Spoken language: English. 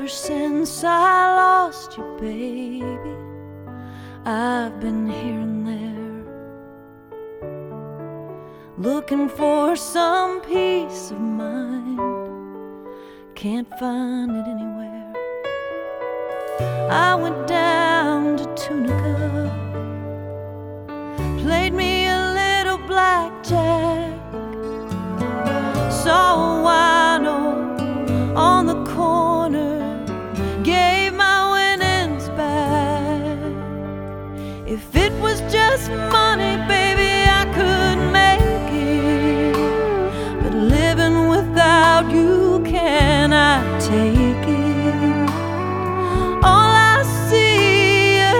Ever since I lost you, baby, I've been here and there, looking for some peace of mind. Can't find it anywhere. I went down to Tunica, played me a little blackjack, saw a wino on the corner, gave my winnings back. If it was just money, baby, I could